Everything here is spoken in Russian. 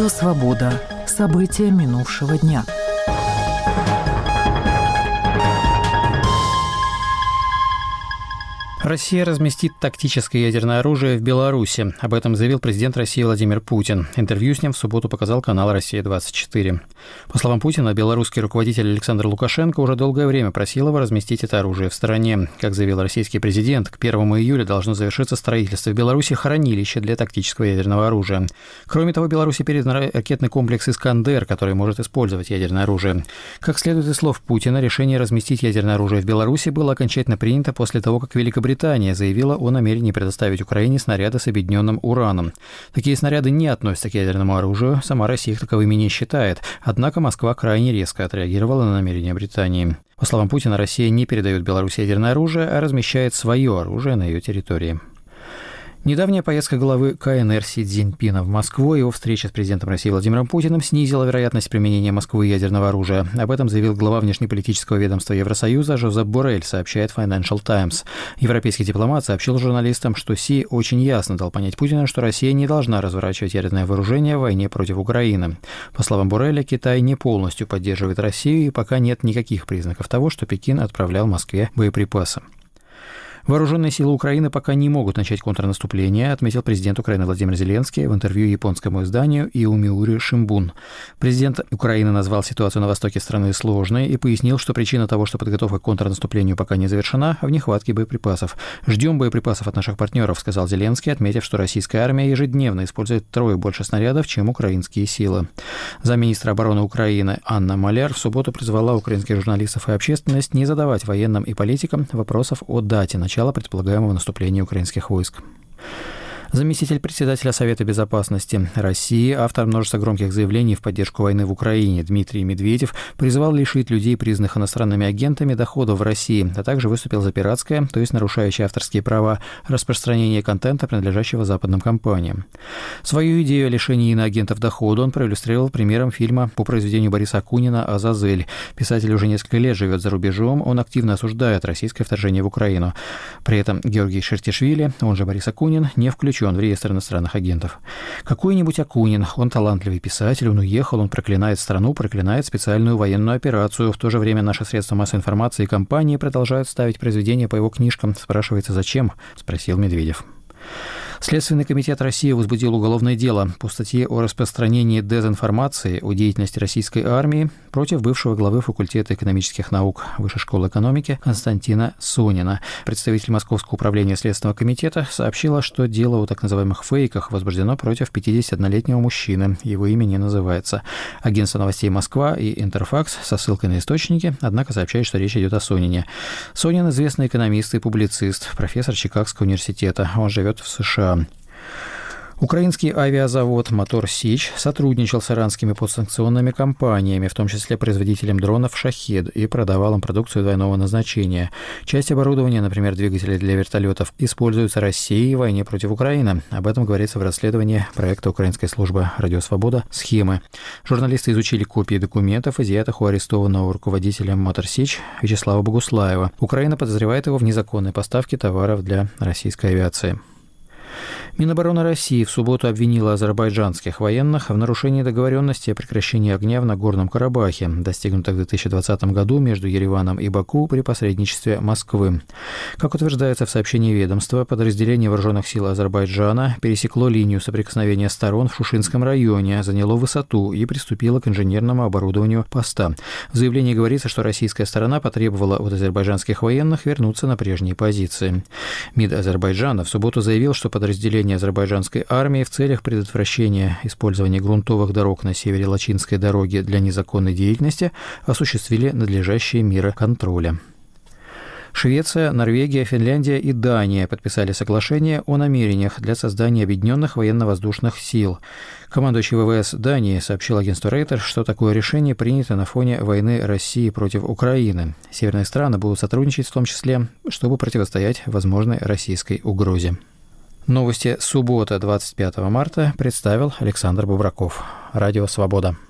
Радио «Свобода». События минувшего дня. Россия разместит тактическое ядерное оружие в Беларуси. Об этом заявил президент России Владимир Путин. Интервью с ним в субботу показал канал «Россия-24». По словам Путина, белорусский руководитель Александр Лукашенко уже долгое время просил его разместить это оружие в стране. Как заявил российский президент, к 1 июля должно завершиться строительство в Беларуси хранилища для тактического ядерного оружия. Кроме того, Беларуси передан ракетный комплекс «Искандер», который может использовать ядерное оружие. Как следует из слов Путина, решение разместить ядерное оружие в Беларуси было окончательно принято после того, как Великобритания заявила о намерении предоставить Украине снаряды с объединенным ураном. Такие снаряды не относятся к ядерному оружию, сама Россия их таковыми не считает, однако Москва крайне резко отреагировала на намерения Британии. По словам Путина, Россия не передает Беларуси ядерное оружие, а размещает свое оружие на ее территории. Недавняя поездка главы КНР Си Цзиньпина в Москву и его встреча с президентом России Владимиром Путиным снизила вероятность применения Москвы ядерного оружия. Об этом заявил глава внешнеполитического ведомства Евросоюза Жозеп Боррель, сообщает Financial Times. Европейский дипломат сообщил журналистам, что Си очень ясно дал понять Путину, что Россия не должна разворачивать ядерное вооружение в войне против Украины. По словам Борреля, Китай не полностью поддерживает Россию, и пока нет никаких признаков того, что Пекин отправлял Москве боеприпасы. Вооруженные силы Украины пока не могут начать контрнаступление, отметил президент Украины Владимир Зеленский в интервью японскому изданию Иумиури Шимбун. Президент Украины назвал ситуацию на востоке страны сложной и пояснил, что причина того, что подготовка к контрнаступлению пока не завершена, в нехватке боеприпасов. «Ждем боеприпасов от наших партнеров», сказал Зеленский, отметив, что российская армия ежедневно использует втрое больше снарядов, чем украинские силы. Замминистра обороны Украины Анна Маляр в субботу призвала украинских журналистов и общественность не задавать военным и политикам вопросов о дате начала предполагаемого наступления украинских войск. Заместитель председателя Совета безопасности России, автор множества громких заявлений в поддержку войны в Украине Дмитрий Медведев призвал лишить людей, признанных иностранными агентами, доходов в России, а также выступил за пиратское, то есть нарушающее авторские права, распространение контента, принадлежащего западным компаниям. Свою идею о лишении иноагентов дохода он проиллюстрировал примером фильма по произведению Бориса Акунина «Азазель». Писатель уже несколько лет живет за рубежом, он активно осуждает российское вторжение в Украину. При этом Георгий Шертишвили, он же Борис Акунин, не включен в реестр иностранных агентов. Какой-нибудь Акунин, он талантливый писатель, он уехал, он проклинает страну, проклинает специальную военную операцию. В то же время наши средства массовой информации и компании продолжают ставить произведения по его книжкам. Спрашивается, зачем? Спросил Медведев. Следственный комитет России возбудил уголовное дело по статье о распространении дезинформации о деятельности российской армии против бывшего главы факультета экономических наук Высшей школы экономики Константина Сонина. Представитель Московского управления Следственного комитета сообщила, что дело о так называемых фейках возбуждено против 51-летнего мужчины. Его имя не называется. Агентство новостей «Москва» и «Интерфакс» со ссылкой на источники, однако, сообщают, что речь идет о Сонине. Сонин – известный экономист и публицист, профессор Чикагского университета. Он живет в США. Украинский авиазавод «Мотор Сич» сотрудничал с иранскими подсанкционными компаниями, в том числе производителем дронов «Шахед», и продавал им продукцию двойного назначения. Часть оборудования, например, двигатели для вертолетов, используются Россией в войне против Украины. Об этом говорится в расследовании проекта украинской службы «Радио Свобода» «Схемы». Журналисты изучили копии документов, изъятых у арестованного руководителя «Мотор Сич» Вячеслава Богуслаева. Украина подозревает его в незаконной поставке товаров для российской авиации. Минобороны России в субботу обвинила азербайджанских военных в нарушении договоренности о прекращении огня в Нагорном Карабахе, достигнутых в 2020 году между Ереваном и Баку при посредничестве Москвы. Как утверждается в сообщении ведомства, подразделение вооруженных сил Азербайджана пересекло линию соприкосновения сторон в Шушинском районе, заняло высоту и приступило к инженерному оборудованию поста. В заявлении говорится, что российская сторона потребовала от азербайджанских военных вернуться на прежние позиции. МИД Азербайджана в субботу заявил, что подразделение азербайджанской армии в целях предотвращения использования грунтовых дорог на севере Лачинской дороги для незаконной деятельности осуществили надлежащие меры контроля. Швеция, Норвегия, Финляндия и Дания подписали соглашение о намерениях для создания объединенных военно-воздушных сил. Командующий ВВС Дании сообщил агентству Reuters, что такое решение принято на фоне войны России против Украины. Северные страны будут сотрудничать в том числе, чтобы противостоять возможной российской угрозе. Новости суббота, 25 марта, представил Александр Бубраков. Радио «Свобода».